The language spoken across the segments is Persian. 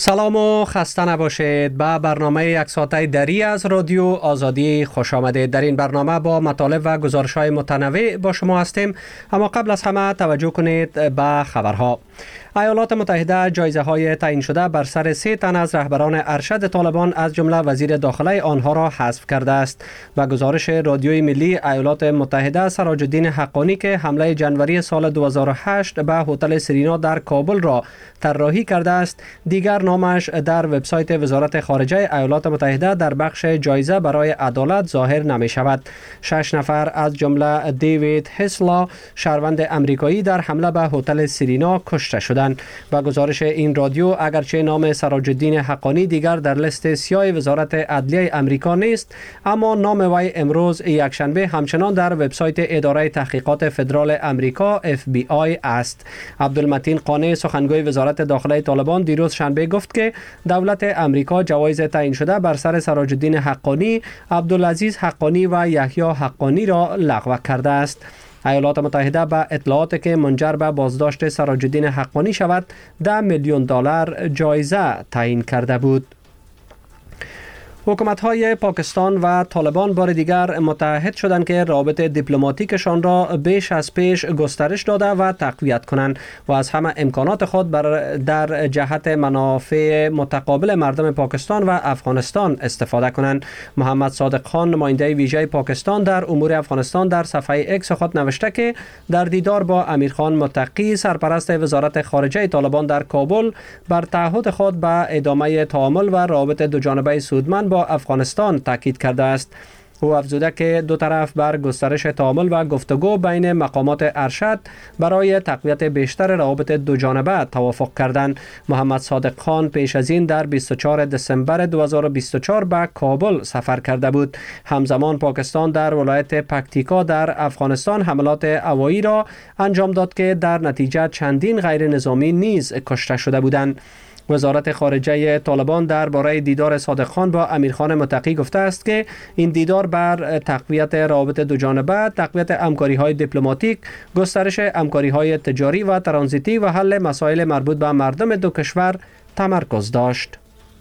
سلام و خسته نباشید. به برنامه یک ساعته دری از رادیو آزادی خوش آمدید. در این برنامه با مطالب و گزارش‌های متنوع با شما هستیم، اما قبل از همه توجه کنید به خبرها. ایالات متحده جایزه‌های تعیین شده بر سر 3 تن از رهبران ارشد طالبان از جمله وزیر داخله آنها را حذف کرده است. و گزارش رادیوی ملی ایالات متحده سراج الدین حقانی که حمله جنوری سال 2008 به هتل سرینا در کابل را طراحی کرده است، دیگر نامش در وبسایت وزارت خارجه ایالات متحده در بخش جایزه برای عدالت ظاهر نمی شود. 6 نفر از جمله دیوید هسلا، شهروند امریکایی، در حمله به هتل سرینا کشته شدند. و گزارش این رادیو اگرچه نام سراج الدین حقانی دیگر در لیست سیاه وزارت عدلیه امریکا نیست، اما نام وی امروز یکشنبه همچنان در وبسایت اداره تحقیقات فدرال امریکا FBI است. عبدالمتین قانع، سخنگوی وزارت داخله طالبان، دیروز شنبه گفت که دولت امریکا جوایز تعیین شده بر سر سراج الدین حقانی، عبدالعزیز حقانی و یحیی حقانی را لغو کرده است. ایالات متحده به اطلاعاتی که منجر به بازداشت سراج الدین حقانی شود 10 میلیون دلار جایزه تعیین کرده بود. حکومت‌های پاکستان و طالبان بار دیگر متحد شدند که روابط دیپلماتیکشان را بیش از پیش گسترش داده و تقویت کنند و از همه امکانات خود در جهت منافع متقابل مردم پاکستان و افغانستان استفاده کنند. محمد صادق خان، نماینده ویژه پاکستان در امور افغانستان، در صفحه اکس خود نوشته که در دیدار با امیرخان متقی، سرپرست وزارت خارجه طالبان در کابل، بر تعهد خود به ادامه تعامل و روابط دوجانبه سودمند با افغانستان تاکید کرده است. او افزوده که دو طرف بر گسترش تعامل و گفتگو بین مقامات ارشد برای تقویت بیشتر روابط دوجانبه توافق کردند. محمد صادق خان پیش از این در 24 دسامبر 2024 به کابل سفر کرده بود. همزمان پاکستان در ولایت پکتیکا در افغانستان حملات هوایی را انجام داد که در نتیجه چندین غیر نظامی نیز کشته شده بودند. وزارت خارجه طالبان درباره دیدار صادق خان با امیرخان متقی گفته است که این دیدار بر تقویت روابط دوجانبه، تقویت همکاری‌های دیپلماتیک، گسترش همکاری‌های تجاری و ترانزیتی و حل مسائل مربوط به مردم دو کشور تمرکز داشت.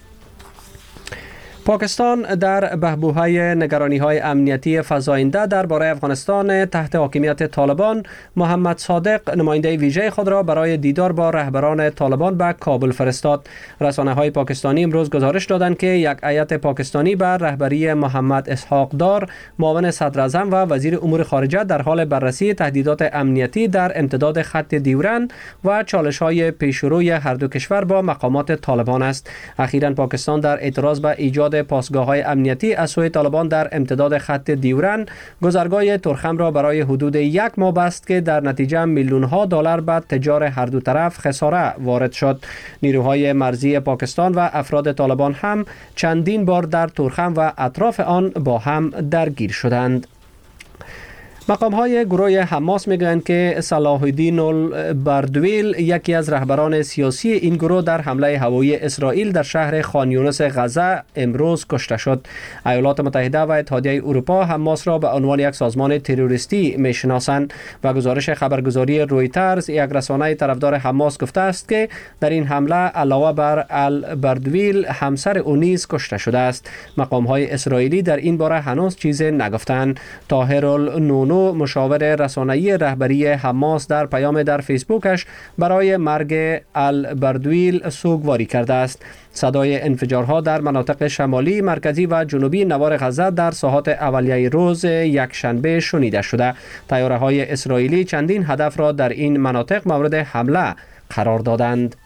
پاکستان در بحبوحه نگرانی‌های امنیتی فزاینده درباره افغانستان تحت حاکمیت طالبان، محمد صادق نماینده ویژه خود را برای دیدار با رهبران طالبان به کابل فرستاد. رسانه‌های پاکستانی امروز گزارش دادند که یک هیئت پاکستانی بر رهبری محمد اسحاق دار، معاون صدر اعظم و وزیر امور خارجه، در حال بررسی تهدیدات امنیتی در امتداد خط دیورن و چالش‌های پیشروی هر دو کشور با مقامات طالبان است. اخیراً پاکستان در اعتراض به ایجاد پاسگاه‌های امنیتی از سوی طالبان در امتداد خط دیورن، گذرگاه ترخم را برای حدود 1 ماه بست که در نتیجه میلیون‌ها دلار به تجار هر دو طرف خساره وارد شد. نیروهای مرزی پاکستان و افراد طالبان هم چندین بار در ترخم و اطراف آن با هم درگیر شدند. مقام‌های گروه حماس میگویند که صلاح الدین البردویل، یکی از رهبران سیاسی این گروه، در حمله هوایی اسرائیل در شهر خان یونس غزه امروز کشته شد. ایالات متحده و اتحادیه اروپا حماس را به عنوان یک سازمان تروریستی میشناسند و گزارش خبرگزاری رویترز، یک رسانه طرفدار حماس، گفته است که در این حمله علاوه بر البردویل همسر او نیز کشته شده است. مقام‌های اسرائیلی در این باره هنوز چیزی نگفتند. طاهر النونو، مشاور رسانه‌ای رهبری حماس، در پیام در فیسبوکش برای مرگ البردویل سوگواری کرده است. صدای انفجارها در مناطق شمالی، مرکزی و جنوبی نوار غزه در ساعات اولیه روز یکشنبه شنیده شده. طیاره‌های اسرائیلی چندین هدف را در این مناطق مورد حمله قرار دادند.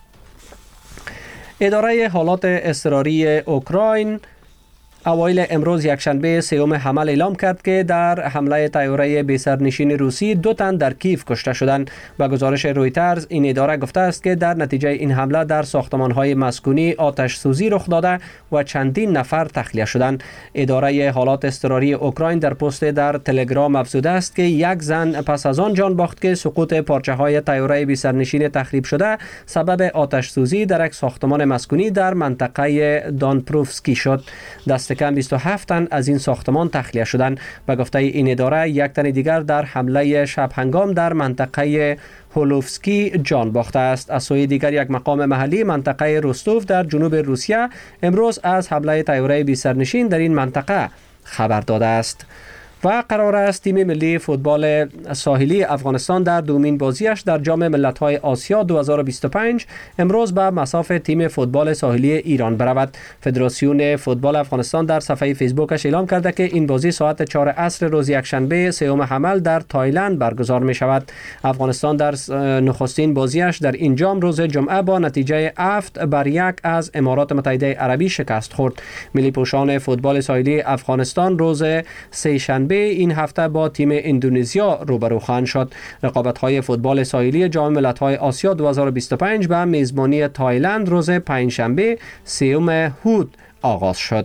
اداره حالات اضطراری اوکراین اوایل امروز یکشنبه 3 حمل اعلام کرد که در حمله طیاره بی‌سرنشین روسی 2 تن در کیف کشته شدند و گزارش رویترز این اداره گفته است که در نتیجه این حمله در ساختمان‌های مسکونی آتش سوزی رخ داده و چندین نفر تخلیه شدند. اداره حالات اضطراری اوکراین در پست در تلگرام افزوده است که یک زن پس از آن جان باخت که سقوط پارچه‌های طیاره بی‌سرنشین تخریب شده سبب آتش سوزی در یک ساختمان مسکونی در منطقه دانپروفسکی شد. دست کم 27 تن از این ساختمان تخلیه شدند. به گفته این اداره یک تن دیگر در حمله شب هنگام در منطقه هولوفسکی جان باخته است. از سوی دیگر یک مقام محلی منطقه روستوف در جنوب روسیه امروز از حمله طیاره بی سرنشین در این منطقه خبر داده است. و قرار است تیم ملی فوتبال ساحلی افغانستان در دومین بازیش در جام ملت‌های آسیا 2025 امروز به مصاف تیم فوتبال ساحلی ایران برود. فدراسیون فوتبال افغانستان در صفحه فیسبوکش اعلام کرده که این بازی ساعت 4 عصر روز یکشنبه 3 حمل در تایلند برگزار می شود. افغانستان در نخستین بازیش در این جام روز جمعه با نتیجه 7-1 از امارات متحده عربی شکست خورد. ملی پوشان فوتبال ساحلی افغانستان روز سه‌شنبه این هفته با تیم اندونزیا روبرو خواهند شد. رقابت‌های فوتبال ساحلی جام ملت‌های آسیا 2025 به میزبانی تایلند روز پنجشنبه 3 هود آغاز شد.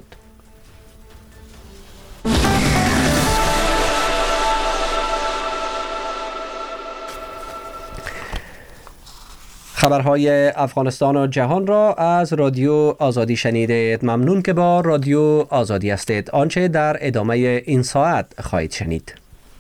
خبرهای افغانستان و جهان را از رادیو آزادی شنیدید. ممنون که با رادیو آزادی هستید. آنچه در ادامه این ساعت خواهید شنید.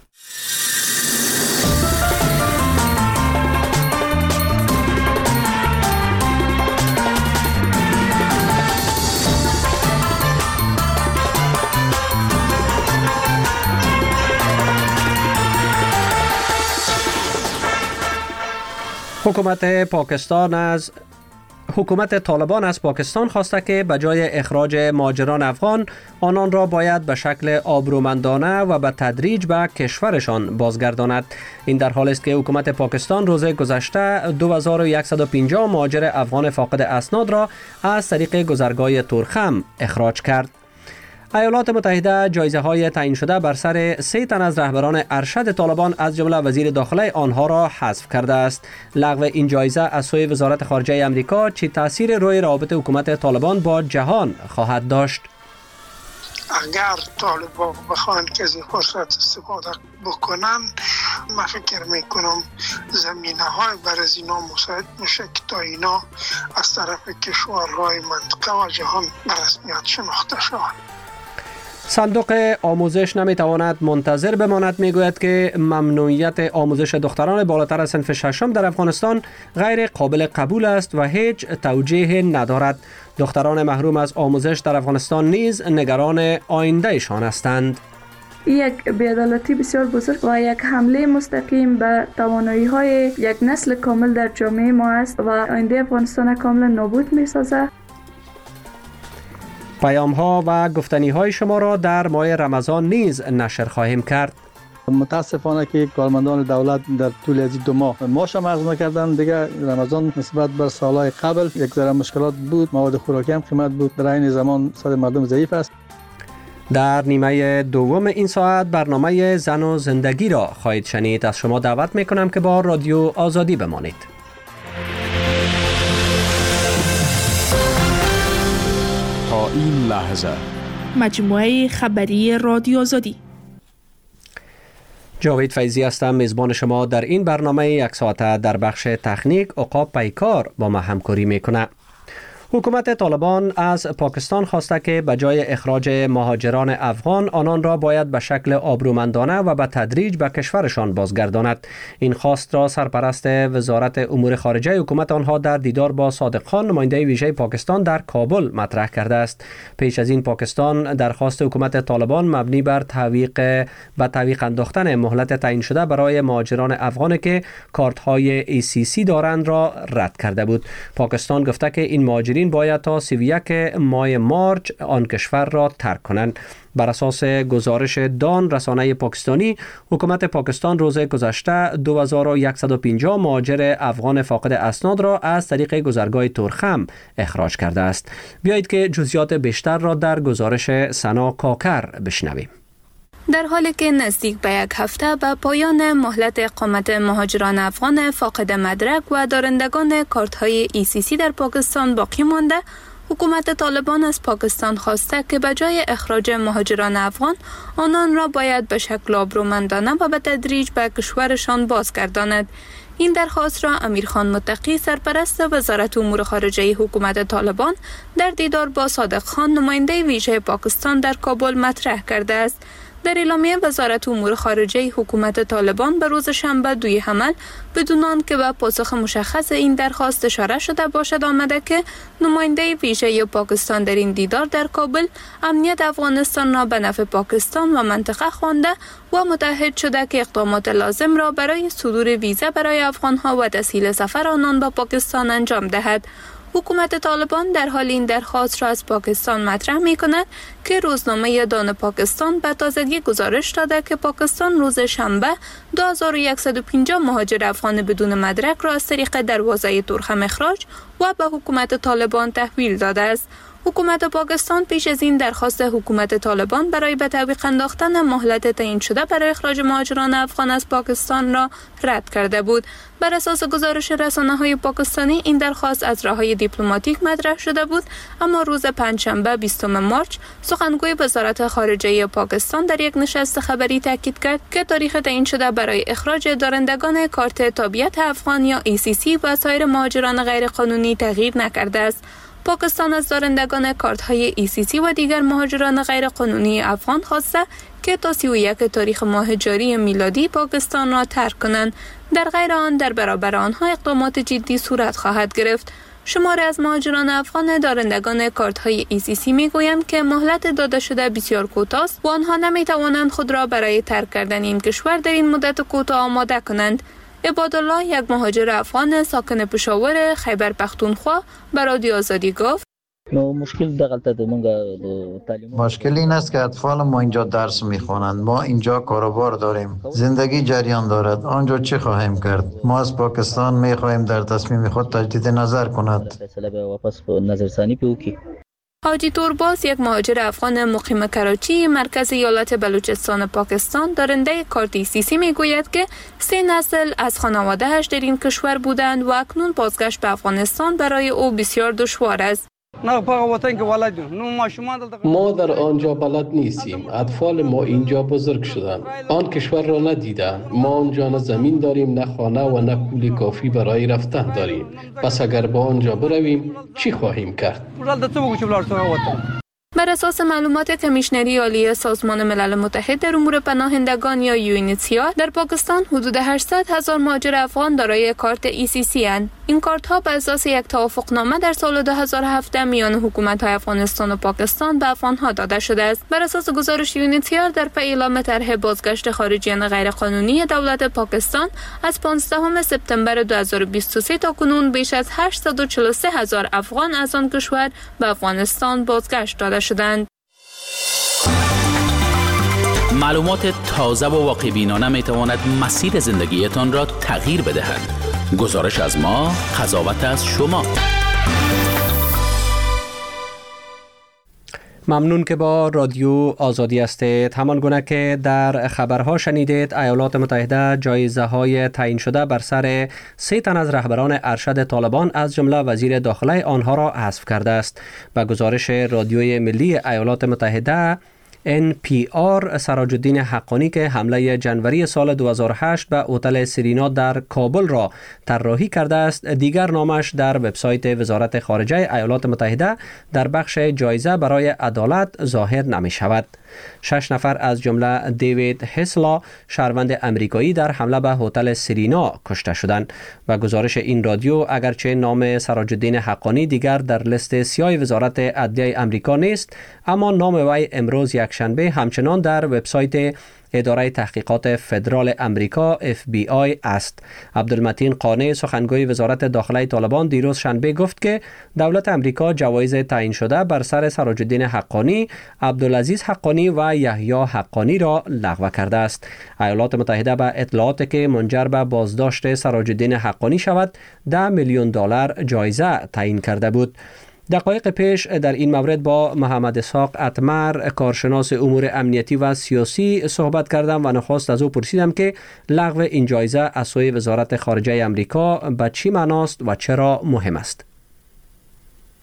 حکومت طالبان از پاکستان خواسته که به جای اخراج مهاجران افغان آنان را باید به شکل آبرومندانه و به تدریج به کشورشان بازگرداند. این در حالی است که حکومت پاکستان روز گذشته 2150 مهاجر افغان فاقد اسناد را از طریق گذرگاه تورخم اخراج کرد. ایالات متحده جایزه های تعیین شده بر سر 3 تن از رهبران ارشد طالبان از جمله وزیر داخله آنها را حذف کرده است. لغو این جایزه از سوی وزارت خارجه آمریکا چه تاثیر روی روابط حکومت طالبان با جهان خواهد داشت؟ اگر طالبان بخواهند که از این فرصت استفاده بکنن، من فکر میکنم زمینه های بر از اینا مساعد میشه که تا اینا از طرف کشورهای منطقه و جهان به رسمیت شناخته شوند. صندوق آموزش نمیتواند منتظر بماند. میگوید که ممنوعیت آموزش دختران بالاتر از صنف ششم در افغانستان غیر قابل قبول است و هیچ توجیه ندارد. دختران محروم از آموزش در افغانستان نیز نگران آیندهشان هستند. یک بی‌عدالتی بسیار بزرگ و یک حمله مستقیم به توانایی‌های یک نسل کامل در جامعه ما است و آینده افغانستان کاملا نابود می‌سازد. پیام ها و گفتنی های شما را در ماه رمضان نیز نشر خواهیم کرد. متاسفانه که کارمندان دولت در طول از 2 ماه معاش عرض نکردن. دیگه رمضان نسبت بر سالهای قبل یک ذره مشکلات بود، مواد خوراکی هم قیمت بود، در این زمان سال مردم ضعیف است. در نیمه دوم این ساعت برنامه زن و زندگی را خواهید شنید. از شما دعوت میکنم که با رادیو آزادی بمانید. تا این لحظه مجموعه خبری رادیو آزادی. جاوید فیضی هستم، میزبان شما در این برنامه 1 ساعته. در بخش تکنیک عقاب پیکار با ما همکاری میکنه. حکومت طالبان از پاکستان خواسته که به جای اخراج مهاجران افغان آنان را باید به شکل آبرومندانه و به تدریج به کشورشان بازگرداند. این خواست را سرپرست وزارت امور خارجه حکومت آنها در دیدار با صادق خان نماینده ویژه پاکستان در کابل مطرح کرده است. پیش از این پاکستان درخواست حکومت طالبان مبنی بر تعویق انداختن مهلت تعیین شده برای مهاجران افغان که کارت های ACC دارند را رد کرده بود. پاکستان گفته که این مهاجرین باید تا 31 ماه مارچ آن کشور را ترک کنند. بر اساس گزارش دان رسانه پاکستانی، حکومت پاکستان روز گذشته 2150 مهاجر افغان فاقد اسناد را از طریق گذرگاه تورخم اخراج کرده است. بیایید که جزئیات بیشتر را در گزارش سنا کاکر بشنویم. در حالی که نزدیک به 1 هفته به پایان مهلت اقامت مهاجران افغان فاقد مدرک و دارندگان کارت‌های ECC در پاکستان باقی مانده، حکومت طالبان از پاکستان خواسته که به جای اخراج مهاجران افغان، آنان را باید به شکل آبرومندانه و به تدریج به کشورشان بازگرداند. این درخواست را امیرخان متقی، سرپرست وزارت امور خارجه حکومت طالبان، در دیدار با صادق خان، نماینده ویژه پاکستان در کابل مطرح کرده است. در اعلامیه وزارت امور خارجه حکومت طالبان به روز شنبه 2 حمل بدون آنکه به پاسخ مشخص این درخواست اشاره شده باشد آمده که نماینده ویژه پاکستان در این دیدار در کابل امنیت افغانستان را به نفع پاکستان و منطقه خوانده و متحد شده که اقدامات لازم را برای صدور ویزا برای افغانها و تسهیل سفر آنان به پاکستان انجام دهد. حکومت طالبان در حال این درخواست را از پاکستان مطرح می کند که روزنامه دان پاکستان به تازگی گزارش داده که پاکستان روز شنبه 2150 مهاجر افغان بدون مدرک را از طریق دروازه ترخم اخراج و به حکومت طالبان تحویل داده است. حکومت پاکستان پیش از این درخواست حکومت طالبان برای به تعویق انداختن مهلت تعیین شده برای اخراج مهاجران افغان از پاکستان را رد کرده بود. بر اساس گزارش رسانه‌های پاکستانی این درخواست از راه‌های دیپلماتیک مطرح شده بود، اما روز پنجشنبه 20 مارس سخنگوی وزارت خارجه پاکستان در یک نشست خبری تاکید کرد که تاریخ تعیین شده برای اخراج دارندگان کارت تابعیت افغان یا ECC و سایر مهاجران غیرقانونی تغییر نکرده است. پاکستان از دارندگان کارت‌های ECC و دیگر مهاجران غیرقانونی افغان خواسته که تا 31 تاریخ ماه جاری میلادی پاکستان را ترک کنند. در غیر آن در برابر آنها اقدامات جدی صورت خواهد گرفت. شماری از مهاجران افغان دارندگان کارت‌های ECC می‌گویند که مهلت داده شده بسیار کوتاه است و آنها نمی‌توانند خود را برای ترک کردن این کشور در این مدت کوتاه آماده کنند. عبادالله، یک مهاجر افغان ساکن پشاور خیبر پختونخوا، به رادیو آزادی گفت: مشکل این است که اطفال ما اینجا درس میخوانند، ما اینجا کاروبار داریم، زندگی جریان دارد، آنجا چه خواهیم کرد؟ ما از پاکستان میخواهیم در تصمیم خود تجدید نظر کند. حاجی تورباز، یک مهاجر افغان مقیم کراچی، مرکز ایالت بلوچستان پاکستان، دارنده کارت ECC میگوید که 3 نسل از خانواده‌اش در این کشور بودند و اکنون بازگشت به افغانستان برای او بسیار دشوار است. ما در آنجا بلد نیستیم. اطفال ما اینجا بزرگ شدند. آن کشور را ندیدند. ما آنجا نه زمین داریم، نه خانه و نه پول کافی برای رفتن داریم. پس اگر با آنجا برویم چی خواهیم کرد؟ بر اساس معلومات کمیشنری عالی سازمان ملل متحد در امور پناهندگان یا UNHCR، در پاکستان حدود 800,000 مهاجر افغان دارای کارت ECC اند. این کارت ها بر اساس یک توافقنامه در سال 2017 میان حکومت‌های افغانستان و پاکستان به افغان‌ها داده شده است. بر اساس گزارش UNHCR، در پی اعلام طرح بازگشت خارجیان غیرقانونی دولت پاکستان از 15 سپتامبر 2023 تا کنون بیش از 843,000 افغان از آن کشور به افغانستان بازگشت داده شدند. معلومات تازه و واقع‌بینانه می‌تواند مسیر زندگیتان را تغییر بدهد. گزارش از ما، قضاوت از شما. ممنون که با رادیو آزادی هستید. همان گونه که در خبرها شنیدید، ایالات متحده جایزه های تعیین شده بر سر 3 تن از رهبران ارشد طالبان از جمله وزیر داخله آنها را حذف کرده است. به گزارش رادیوی ملی ایالات متحده NPR، سراج الدین حقانی که حمله جنوری سال 2008 به هتل سرینا در کابل را طراحی کرده است، دیگر نامش در وبسایت وزارت خارجه ایالات متحده در بخش جایزه برای عدالت ظاهر نمی شود. 6 نفر از جمله دیوید هسلا، شهروند امریکایی، در حمله به هتل سرینا کشته شدند. و گزارش این رادیو اگرچه نام سراج الدین حقانی دیگر در لیست سیاه وزارت عدلیه امریکا نیست، اما نام وی امروز یکشنبه همچنان در وبسایت اداره تحقیقات فدرال امریکا FBI است. عبدالمتین قانع، سخنگوی وزارت داخله طالبان، دیروز شنبه گفت که دولت امریکا جوایز تعیین شده بر سر سراج الدین حقانی، عبدالعزیز حقانی و یحیی حقانی را لغو کرده است. ایالات متحده به اطلاعاتی که منجر به بازداشت سراج الدین حقانی شود $10 میلیون جایزه تعیین کرده بود. دقایق پیش در این مورد با محمد اسحاق اتمر، کارشناس امور امنیتی و سیاسی، صحبت کردم و نخست از او پرسیدم که لغو این جایزه از سوی وزارت خارجه امریکا به چی معناست و چرا مهم است.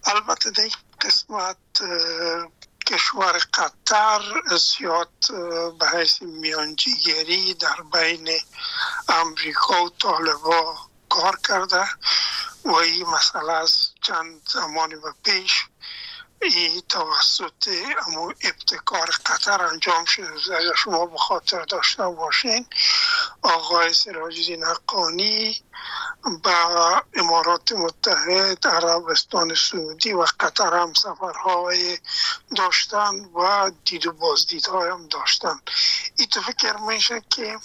البته در این قسمت کشور قطر زیاد به حیث میانجیگری در بین امریکا و طالبان کار کرده و این مسئله از چند زمانی به پیش ای توسط ابتکار قطر انجام شده. اگر شما به خاطر داشته باشین آقای سراج الدین حقانی با امارات متحد، عربستان سعودی و قطر هم سفرهای داشتن و دید و بازدیدهای هم داشتن. این تو فکر میشه که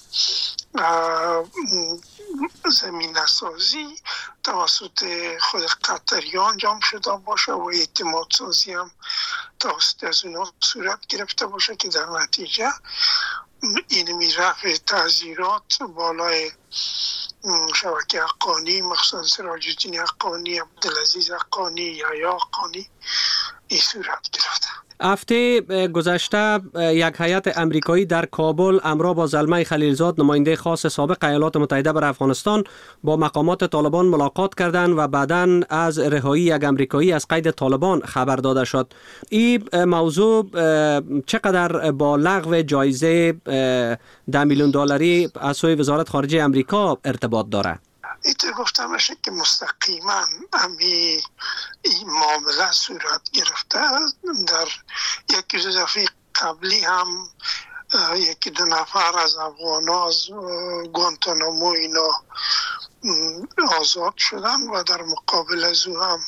زمینه سازی توسط خود قطریان انجام شده باشه و اعتماد سازی هم توسط از اونا صورت گرفته باشه که در نتیجه این رفع تعزیرات بالای شبکه حقانی، مخصوصا سراج الدین حقانی، عبدالعزیز حقانی، یحیی حقانی این صورت گرفته. هفته گذشته یک هیئت امریکایی در کابل همراه با زلمه خلیلزاد نماینده خاص سابق ایالات متحده بر افغانستان با مقامات طالبان ملاقات کردند و بعداً از رهایی یک امریکایی از قید طالبان خبر داده شد. این موضوع چقدر با لغو جایزه $10 میلیون از سوی وزارت خارجه امریکا ارتباط داره؟ ایت گفته میشه که مستقیما این معامله صورت گرفته. در یکی دو دفعه قبلی هم یکی دو نفر از افغان‌ها از گوانتانامو اینا آزاد شدن و در مقابل از او هم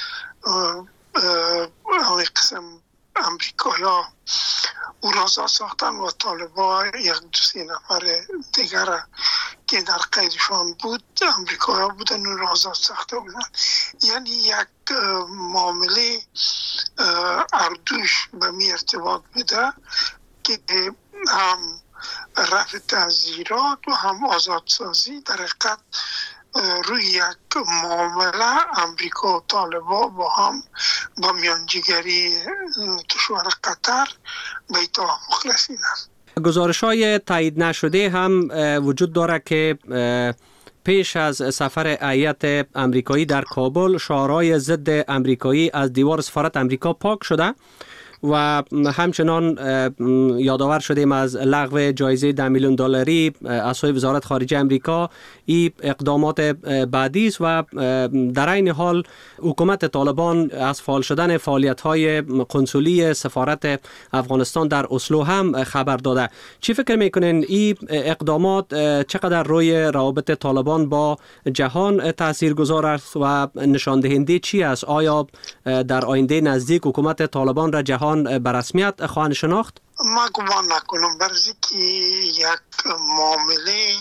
همه قسم امریکایی‌ها او را آزاد ساختن و طالبان یک دو سه نفر دیگر که در قیدشان بود امریکایی‌ها بودن و را آزاد ساخته بودن. یعنی یک معامله اردوش به می ارتباط بده که هم رفع تعزیرات و هم آزادسازی در حقیقت روی یک معامله امریکا و طالبان با هم با میانجیگری کشور قطر به توافق رسیدن. گزارش‌های تایید نشده هم وجود داره که پیش از سفر هیئت امریکایی در کابل شعارهای ضد امریکایی از دیوار سفارت امریکا پاک شده و همچنان یادآور شدیم از لغو جایزه $10 میلیون از سوی وزارت خارجه امریکا. این اقدامات بعدی است و در این حال حکومت طالبان از فعال شدن فعالیت‌های قنصلی سفارت افغانستان در اسلو هم خبر داده. چی فکر میکنین این اقدامات چقدر روی روابط طالبان با جهان تاثیرگذار است و نشان دهنده چی است؟ آیا در آینده نزدیک حکومت طالبان را جهان به رسمیت خواهند شناخت؟ ما گمان نکنم، برای که یک معامله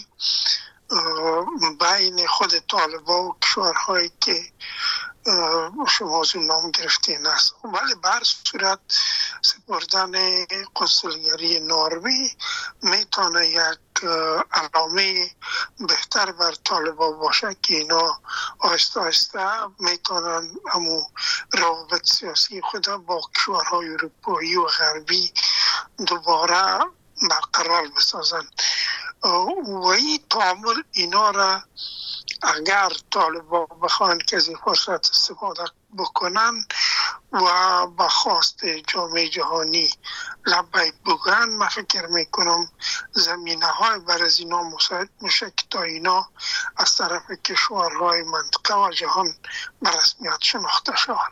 بین خود طالبان و کشورهایی که شما از اون نام گرفتین است، ولی بر صورت سپردن قنصلگری نروژ میتونه یک علامه بهتر بر طالبان باشه که اینا آهسته آهسته میتونن همو روابط سیاسی خود با کشورهای اروپایی و غربی دوباره برقرار بسازن و این تعامل اینا را اگر طالبان بخوان که از این فرصت استفاده بکنن و با خواست جامعه جهانی لبیک بگن، من فکر میکنم زمینه های بر از اینا مساعد میشه که تا اینا از طرف کشورهای منطقه و جهان به رسمیت شناخته شوند.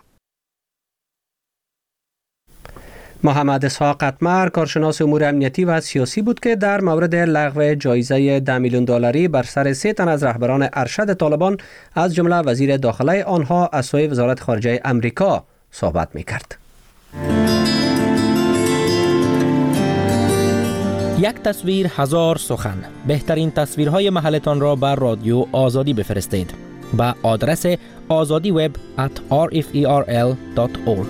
محمد اسحاق قطمر کارشناس امور امنیتی و سیاسی بود که در مورد لغو جایزه $10 میلیون بر سر 3 تن از رهبران ارشد طالبان از جمله وزیر داخله آنها از سوی وزارت خارجه امریکا صحبت می‌کرد. یک تصویر هزار سخن. بهترین تصویرهای محلتان را بر رادیو آزادی بفرستید به آدرس azadiweb@rferl.org.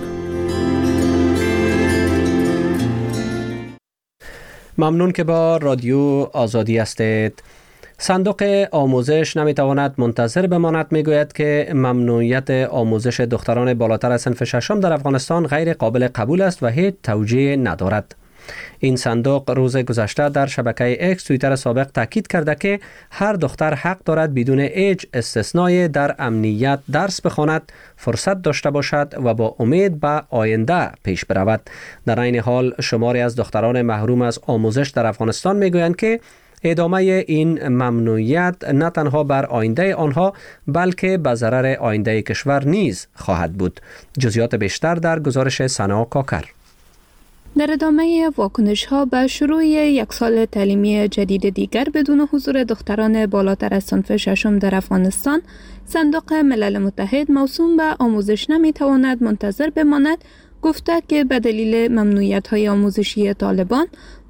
ممنون که با رادیو آزادی هستید. صندوق آموزش نمیتواند منتظر بماند. میگوید که ممنوعیت آموزش دختران بالاتر از صنف ششم در افغانستان غیر قابل قبول است و هیچ توجیه ندارد. این صندوق روز گذشته در شبکه اکس توییتر سابق تاکید کرده که هر دختر حق دارد بدون هیچ استثنایی در امنیت درس بخواند، فرصت داشته باشد و با امید به آینده پیش برود. در این حال شماری از دختران محروم از آموزش در افغانستان میگویند که ادامه این ممنوعیت نه تنها بر آینده آنها بلکه به ضرر آینده کشور نیز خواهد بود. جزئیات بیشتر در گزارش سنا کاکر. در ادامه واکنش ها به شروع یک سال تعلیمی جدید دیگر بدون حضور دختران بالاتر از صنف ششم در افغانستان، صندوق ملل متحد موسوم به آموزش نمیتواند منتظر بماند. گفته که به دلیل ممنوعیت‌های آموزشی طالبان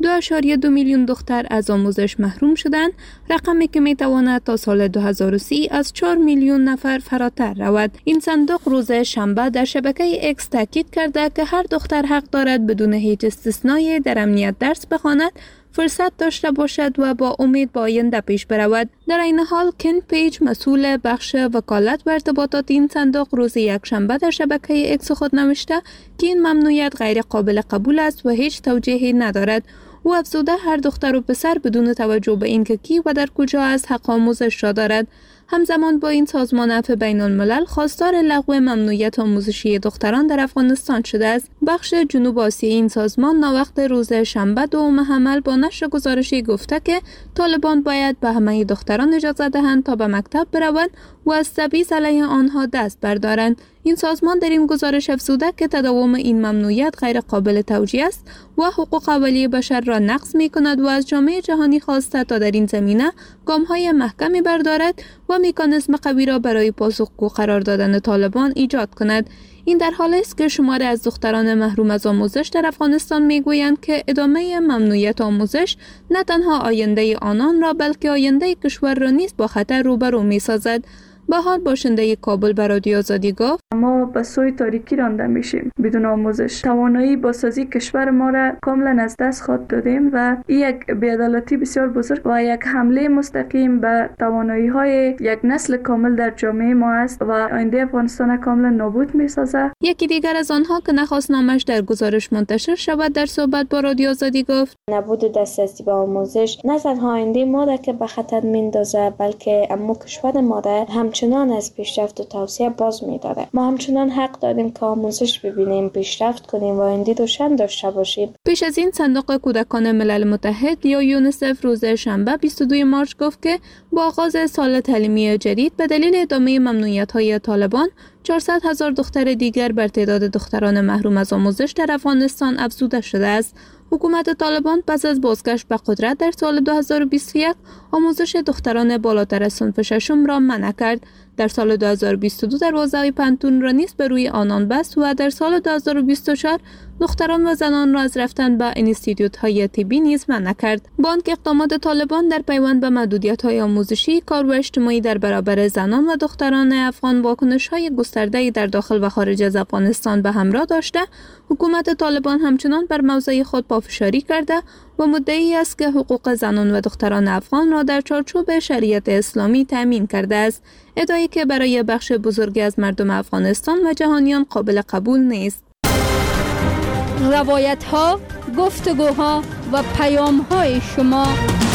2.2 میلیون دختر از آموزش محروم شدند، رقمی که میتواند تا سال 2030 از 4 میلیون نفر فراتر رود. این صندوق روز شنبه در شبکه اکس تاکید کرده که هر دختر حق دارد بدون هیچ استثنایی در امنیت درس بخواند، فرصت داشته باشد و با امید با آینده پیش برود. در این حال کن پیج، مسئول بخش وکالت و ارتباطات این صندوق، روز یکشنبه در شبکه اکس خود نوشته که این ممنوعیت غیر قابل قبول است و هیچ توجیهی ندارد. او افزوده هر دختر و پسر بدون توجه به اینکه کی و در کجا است حق آموزش را دارد. همزمان با این سازمان عفو بین الملل خواستار لغو ممنوعیت آموزشی دختران در افغانستان شده است. بخش جنوب آسیایی این سازمان ناوقت روز شنبه دوم حمل با نشر گزارشی گفته که طالبان باید به همه دختران اجازه دهند تا به مکتب بروند و از تبعیض علیه آنها دست بردارند. این سازمان در این گزارش افزوده که تداوم این ممنوعیت غیر قابل توجیه است و حقوق اولیه بشر را نقض می کند و از جامعه جهانی خواسته تا در این زمینه گام‌های محکمی بردارد و مکانیزم قوی را برای پاسخگو قرار دادن طالبان ایجاد کند. این در حالی است که شماری از دختران محروم از آموزش در افغانستان میگویند که ادامه ممنوعیت آموزش نه تنها آینده آنان را بلکه آینده کشور را نیز با خطر روبرو می‌سازد. بهار باشنده کابل به رادیو آزادی گفت: ما به سوی تاریکی رانده میشیم. بدون آموزش توانایی بازسازی کشور ما را کاملا از دست خود دادیم و این یک بی‌عدالتی بسیار بزرگ و یک حمله مستقیم به توانایی های یک نسل کامل در جامعه ما است و آینده افغانستان کاملا نابود میسازد. یکی دیگر از آنها که نخواست نامش در گزارش منتشر شود در صحبت با رادیو آزادی گفت: نبود دسترسی به آموزش نه تنها آینده ما را که به خطر میندازه بلکه امو کشور ما را همچنان از پیشرفت و توسعه باز می‌داره. ما همچنان حق داریم که آموزش ببینیم، پیشرفت کنیم و آینده روشن داشته باشیم. پیش از این صندوق کودکان ملل متحد یا یونیسف روز شنبه 22 مارس گفت که با آغاز سال تعلیمی جدید به دلیل ادامه ممنوعیت‌های طالبان 400,000 دختر دیگر بر تعداد دختران محروم از آموزش در افغانستان افزوده شده است. حکومت طالبان پس از بازگشت به قدرت در سال 2021 آموزش دختران بالاتر از صنف ششم را منع کرد. در سال 2022 دروازه پانتون را نیز به روی آنان بست و در سال 2024 دختران و زنان را از رفتن به انستیتوت‌های طبی نیز منع کرد. با آنکه اقدامات طالبان در پیوند به محدودیت‌های آموزشی، کار و اجتماعی در برابر زنان و دختران افغان واکنش‌های گسترده‌ای در داخل و خارج از افغانستان به همراه داشته، حکومت طالبان همچنان بر موضع خود پافشاری کرده و مدعی است که حقوق زنان و دختران افغان را در چارچوب شریعت اسلامی تأمین کرده است، ادعایی که برای بخش بزرگی از مردم افغانستان و جهانیان قابل قبول نیست. روایت‌ها، گفتگوها و پیام‌های شما.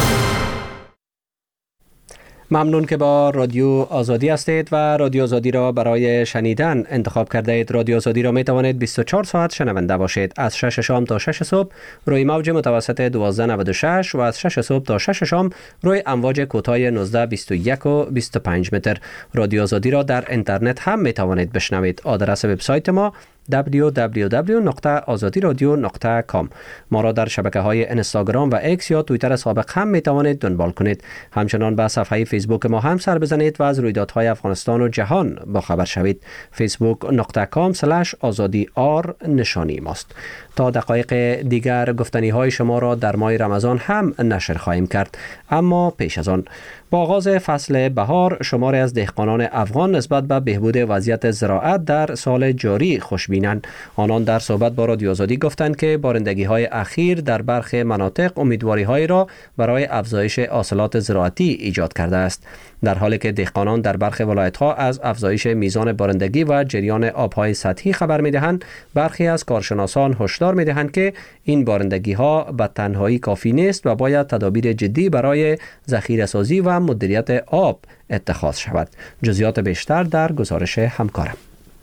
ممنون که با رادیو آزادی هستید و رادیو آزادی را برای شنیدن انتخاب کرده اید. رادیو آزادی را می توانید 24 ساعت شنونده باشید. از 6 شام تا 6 صبح روی موج متوسط 1296 و از 6 صبح تا 6 شام روی امواج کوتاه 19، 21 و 25 متر. رادیو آزادی را در اینترنت هم می توانید بشنوید. آدرس وبسایت ما www.azadiradio.com. ما را در شبکه‌های اینستاگرام و ایکس یا توییتر سابق هم می‌توانید دنبال کنید. همچنان به صفحه فیسبوک ما هم سر بزنید و از رویدادهای افغانستان و جهان با خبر شوید. facebook.com/azadi_r نشانی ماست. تا دقایق دیگر گفتنی‌های شما را در ماه رمضان هم نشر خواهیم کرد. اما پیش از آن، با آغاز فصل بهار شماری از دهقانان افغان نسبت به بهبود وضعیت زراعت در سال جاری خوشبین می‌بینند. آنان در صحبت با رادیو آزادی گفتند که بارندگی‌های اخیر در برخی مناطق امیدواری‌هایی را برای افزایش حاصلات زراعتی ایجاد کرده است، در حالی که دهقانان در برخی ولایت‌ها از افزایش میزان بارندگی و جریان آب‌های سطحی خبر می‌دهند. برخی از کارشناسان هشدار می‌دهند که این بارندگی‌ها به تنهایی کافی نیست و باید تدابیر جدی برای ذخیره‌سازی و مدیریت آب اتخاذ شود. جزئیات بیشتر در گزارش همکارم.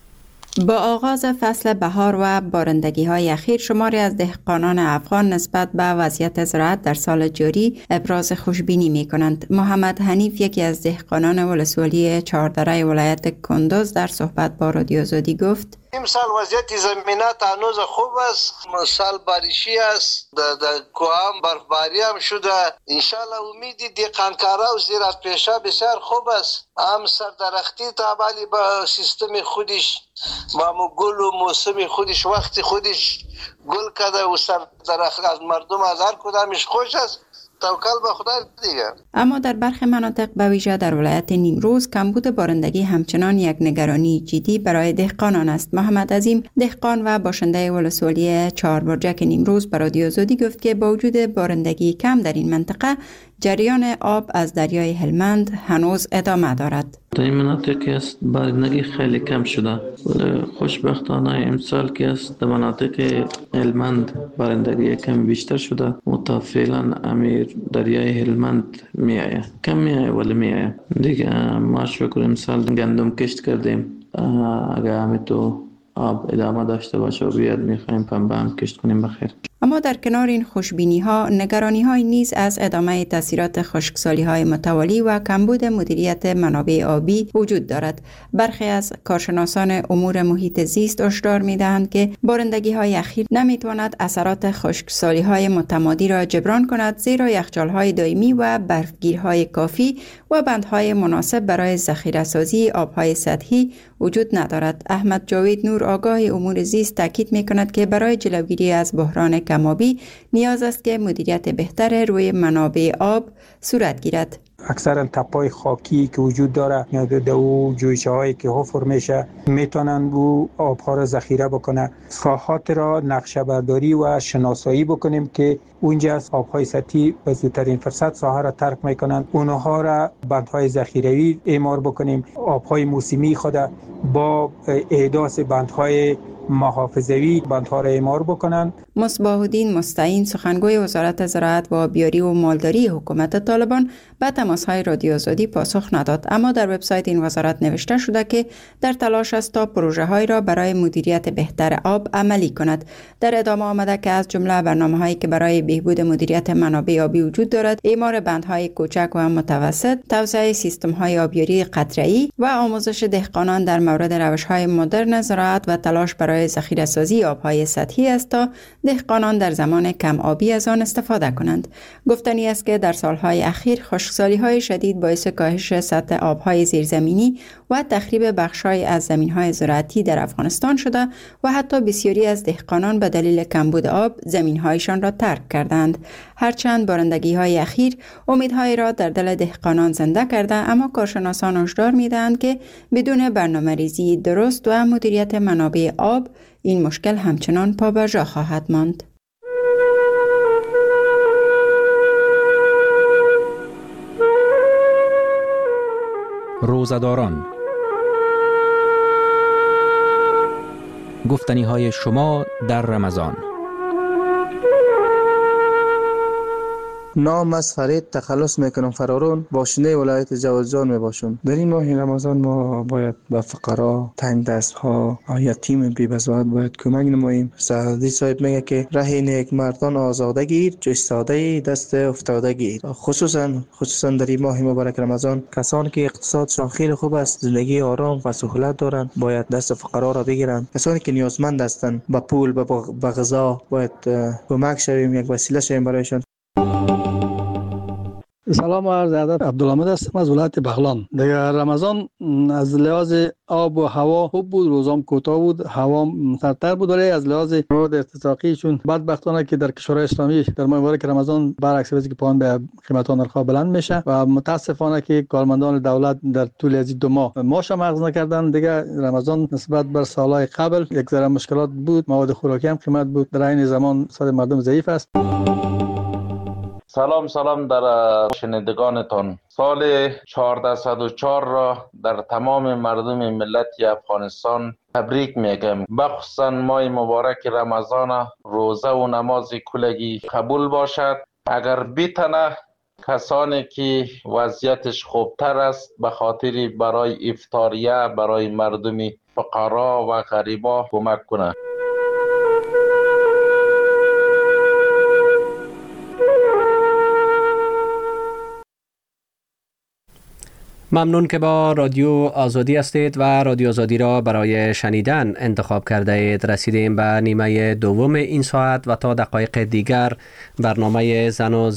با آغاز فصل بهار و بارندگی‌های اخیر، شماری از دهقانان افغان نسبت به وضعیت زراعت در سال جاری ابراز خوشبینی می‌کنند. محمد حنیف، یکی از دهقانان ولسوالی چهاردره ولایت کندوز، در صحبت با رادیو آزادی گفت: امسال وضعیت زمینات هنوز خوب است. سال باریشی است، در کوام برفباری هم شده. انشالله امیدی دهقانکارا و زراعت پیشا بسیار خوب است. هم سردرختی تابعی با سیستم خودش، با گل و موسم خودش، وقت خودش گل کرده و سردرخت از مردم از هر کدامش خوش است. توکل به خدا دیگه. اما در برخی مناطق به ویژه در ولایت نیمروز کمبود بارندگی همچنان یک نگرانی جدی برای دهقانان است. محمد عظیم، دهقان و باشنده ولسوالی چهاربرجک نیمروز، به رادیو آزادی گفت که با وجود بارندگی کم در این منطقه، جریان آب از دریای هلمند هنوز ادامه دارد. در این مناطق که است بارندگی خیلی کم شده، ولی خوشبختانه امسال که است در مناطق هلمند بارندگی کم بیشتر شده. متفعلا امیر دریای هلمند میآید، کم میآید ولی میآید دیگه. ما شکر امسال گندم کشت کردیم. اگر همین آب ادامه داشته باشه و بیاد میخوایم پنبه هم کشت کنیم بخیر. اما در کنار این خوشبینی ها، نگرانی های نیز از ادامه تاثیرات خشکسالی های متوالی و کمبود مدیریت منابع آبی وجود دارد. برخی از کارشناسان امور محیط زیست هشدار می‌دهند که بارندگی های اخیر نمیتواند اثرات خشکسالی های متمادی را جبران کند، زیرا یخچال های دائمی و برفگیرهای کافی و بندهای مناسب برای ذخیره‌سازی آبهای سطحی وجود ندارد. احمد جاوید نور، آگاه امور زیست، تاکید می‌کند که برای جلوگیری از بحران کم‌آبی نیاز است که مدیریت بهتر روی منابع آب صورت گیرد. اکثرا تپای خاکی که وجود داره یا دو جویچه هایی که حفر میشه میتونن او آبها را ذخیره بکنه. ساحات را نقشه برداری و شناسایی بکنیم که اونجا از آبهای سطحی به زودترین فرصت ساحه را ترک میکنن. اونها را بندهای ذخیروی اعمار بکنیم. آبهای موسمی خود با احداث بندهای محافظوی بندها را اعمار بکنند. مصباح الدین مستعین، سخنگوی وزارت زراعت و آبیاری و مالداری حکومت طالبان، به تماس‌های رادیو آزادی پاسخ نداد، اما در وبسایت این وزارت نوشته شده که در تلاش است تا پروژه‌هایی را برای مدیریت بهتر آب عملی کند. در ادامه آمده که از جمله برنامه‌هایی که برای بهبود مدیریت منابع آبی وجود دارد، اعمار بندهای کوچک و متوسط، توسعه سیستم‌های آبیاری قطره‌ای و آموزش دهقانان در مورد روش‌های مدرن زراعت و تلاش برای ذخیره‌سازی آب‌های سطحی است تا دهقانان در زمان کم آبی از آن استفاده کنند. گفتنی است که در سالهای اخیر خشکسالی‌های شدید باعث کاهش سطح آب‌های زیرزمینی و تخریب بخش‌های از زمین‌های زراعتی در افغانستان شده و حتی بسیاری از دهقانان به دلیل کمبود آب زمین‌هایشان را ترک کردند. هرچند بارندگی‌های اخیر امیدهایی را در دل دهقانان زنده کرده، اما کارشناسان هشدار می‌دهند که بدون برنامه‌ریزی درست و مدیریت منابع آب این مشکل همچنان پابرجا خواهد ماند. روزه‌داران، گفتنی‌های شما در رمضان. نام از فرید تخلص میکنم فرارون، باشنده ولایت جوزجان میباشم. در این ماه رمضان ما باید به فقرا، تنگ دست ها و یتیم بی بزاعت باید کمک نماییم. سعدی صاحب میگه که ره نیک مردان آزاده گیر، چو ایستاده دست افتاده گیر. خصوصا در این ماه مبارک رمضان کسانی که اقتصادشان خیلی خوب است، زندگی آرام و سهولت دارند، باید دست فقرا را بگیرند. کسانی که نیازمند هستند به پول، به غذا، باید کمک شویم، یک وسیله شویم برایشان. سلام و عرض ادب. عبدالحمید هستم از ولایت بغلان. دیگه رمضان از لحاظ آب و هوا خوب بود، روزام کوتاه بود، هوا سردتر بود، ولی از لحاظ مواد ارتزاقی چون بدبختانه که در کشورهای اسلامی در ماه مبارک رمضان برعکس وضعی که پایین به قیمت ها نرخ بلند میشه و متاسفانه که کارمندان دولت در طول از 2 ماه معاش اخذ نکردن. دیگه رمضان نسبت بر سالهای قبل یک ذره مشکلات بود، مواد خوراکی هم قیمت بود، در این زمان صد مردم ضعیف است. سلام در شنیدگانتان. سال 1404 را در تمام مردم ملت افغانستان تبریک میگم. بخصوصا ماه مبارک رمضان، روزه و نماز کلگی قبول باشد. اگر بیتنه کسانی که وضعیتش خوبتر است به خاطر برای افطاریه برای مردم فقرا و غریبا کمک کنه. ممنون که با رادیو آزادی هستید و رادیو آزادی را برای شنیدن انتخاب کرده اید. رسیدیم به نیمه دوم این ساعت و تا دقایق دیگر برنامه زن و